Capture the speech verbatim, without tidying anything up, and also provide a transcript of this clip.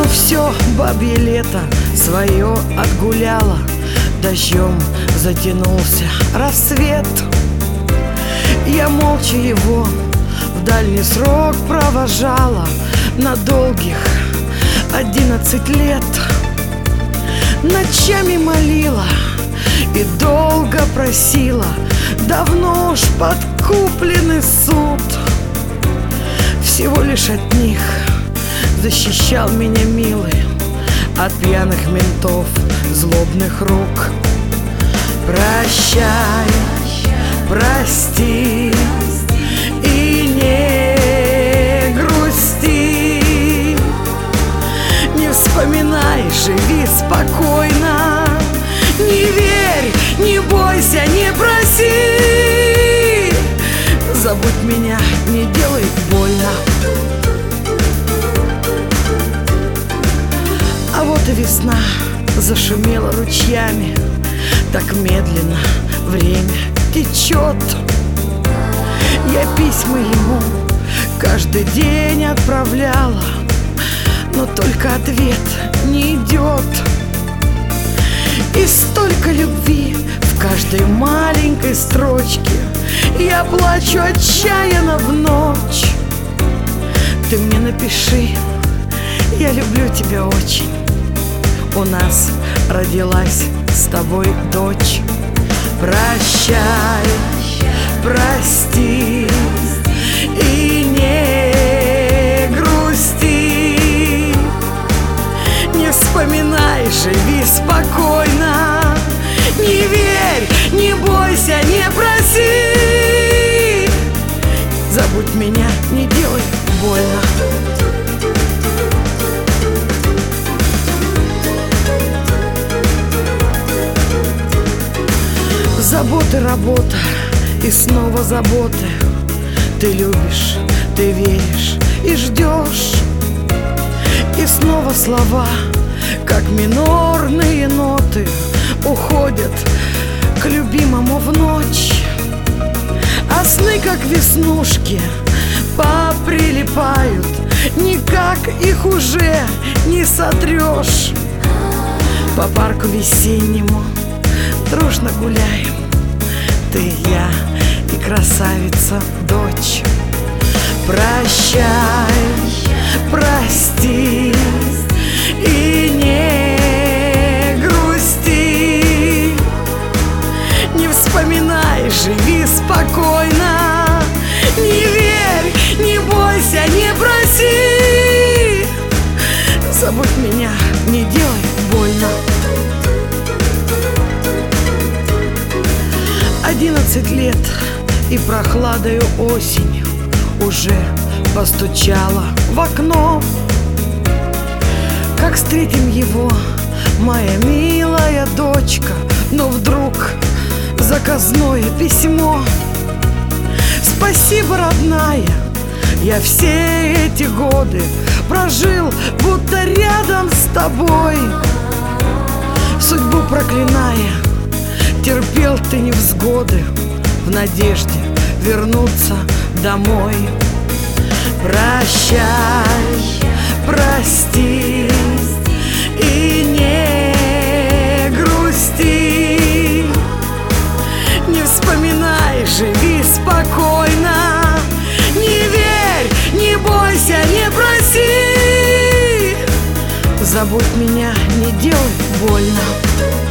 все бабье лето свое отгуляло, дождем затянулся рассвет. Я молча его в дальний срок провожала на долгих одиннадцать лет. Ночами молила и долго просила, давно уж подкупленный суд. Всего лишь от них защищал меня милый от пьяных ментов, злобных рук. Прощай, прости и не грусти, не вспоминай, живи спокойно, не верь, не бойся, не проси, забудь меня, не делай больно. А вот и весна зашумела ручьями, так медленно время течет. Я письма ему каждый день отправляла, но только ответ не идет. И столько любви в каждой маленькой строчке, я плачу отчаянно в ночь. Ты мне напиши, я люблю тебя очень, у нас родилась с тобой дочь. Прощай, прости и не грусти, не вспоминай, живи спокойно, не верь, не бойся, не проси, забудь меня, не делай больно. Заботы, работа и снова заботы. Ты любишь, ты веришь и ждешь. И снова слова, как минорные ноты, уходят к любимому в ночь. А сны, как веснушки, поприлипают, никак их уже не сотрешь. По парку весеннему дружно гуляем, ты, я и красавица дочь. Прощай, прости и не грусти, не вспоминай, живи спокойно, не верь, не бойся, не проси, забудь меня, не делай больно. Одиннадцать лет и прохладою осень уже постучала в окно. Как встретим его, моя милая дочка, но вдруг заказное письмо. Спасибо, родная, я все эти годы прожил будто рядом с тобой. Судьбу проклиная, терпел ты невзгоды в надежде вернуться домой. Прощай, прости и не грусти, не вспоминай, живи спокойно, не верь, не бойся, не проси, забудь меня, не делай больно.